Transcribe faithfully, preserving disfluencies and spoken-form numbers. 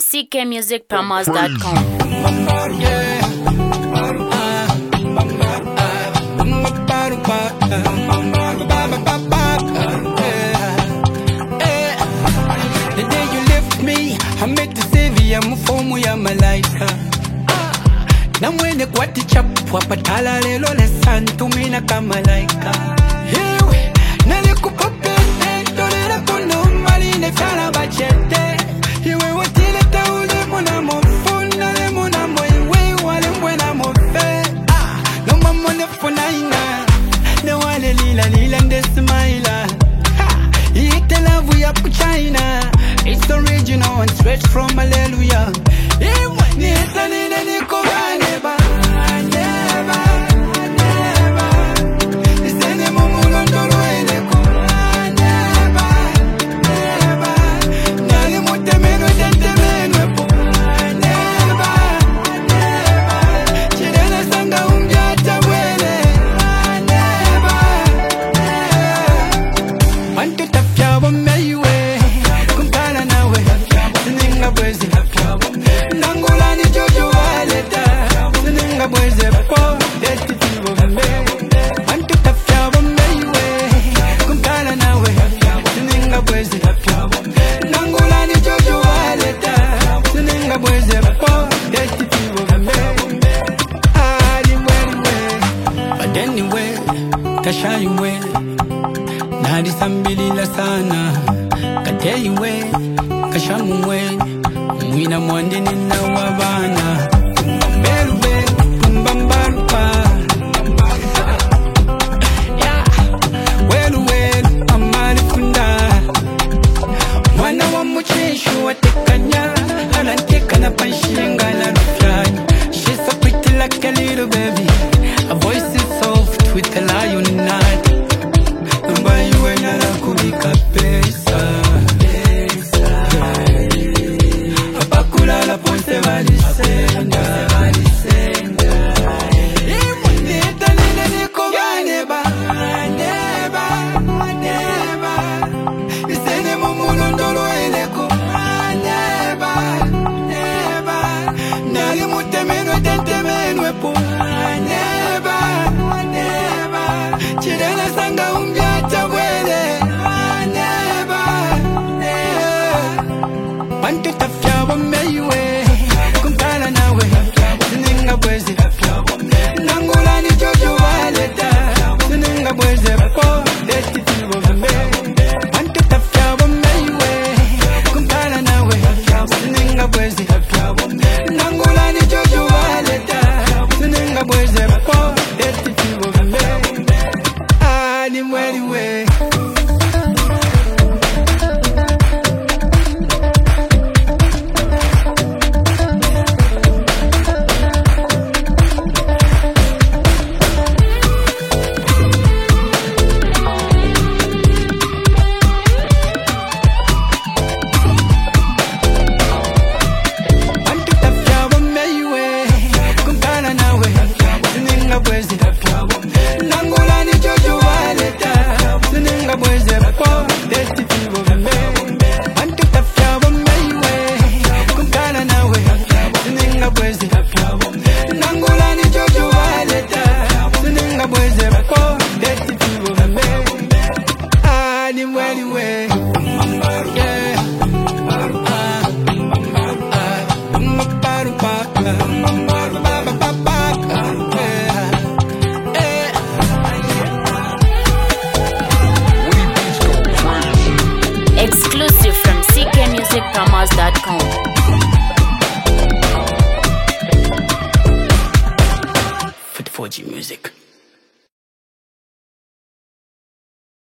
c k music promos dot com. The day you left me, I met the savior, mfumu ya malaika. Namwene kwati chapu, wapatala lelo lesantu mina kama laika. Hiwe, nalikupapete, dolera kono maline fala bachete. Hiwe watile taule muna mofuna, le muna mwewe, wale mwena mofe. Ah, no mamone funa ina, no wale lila lila nde smaila. Ha, ite lavu ya puchaina. It's original and straight from Hallelujah. Hiwe, ni ita nile niko vaneba. Neba, neba. Isene mumulo ndolo eleko. Neba, neba. Nali mutemeno dentemeno epo. Neba, neba. Chirena sanga umbiata wele. Neba, neba. Wantu tafya wamewe. Kumpana nawe. Sininga bwezi. Nangula ni jojo waleta. Sininga bweze po. Deti tivo vame. Wantu tafya wamewe. Kumpana nawe. Sininga bweze. Nangula ni jojo waleta. Sininga bweze po. Deti tivo vame. Adi mwenwe. But anyway, tashayiwe. Nadi sambilila sana. Kateyiwe. Kashamuwe. Mwina mwande nina wabana. Mbelube, mbambarupa. Yeah. Welu welu, amali kunda. Mwana wa mchishu watekanya. Ananteka na panshinga na ruflani. She's so pretty like a little baby. Her voice is soft with a lion in night. Numba yuwe nara kubika pesa. La ponte valisenga, valisenga. Imunita nile niko vaneba, neba, neba. Isene mumulo ndolo eleko, neba, neba. Nali mutemeno dentemeno epo, neba, neba. Chirena sanga umbiata wele, neba, neba. Wantu tafya wamewe. Kumpana nawe. Sininga bwezi. Nangula ni jojo waleta. Sininga bweze po. Deti tivo vame. Wantu tafya wamewe. Kumpana nawe. Sininga bwezi. Nangula ni jojo waleta. Sininga bweze po. Deti tivo vame. Ah, ni mweli we. Nangula ni jojo waleta. Sininga bweze po. Deti tivo vame. Wantu tafya wamewe. Kumpana nawe. Sininga bweze. Nangula ni jojo waleta. Sininga bweze po. Deti tivo vame. Ah, ni mweli we. Yeah. Ah. Ah. Mbarupa. Exclusive from c k music promos dot com. four G music.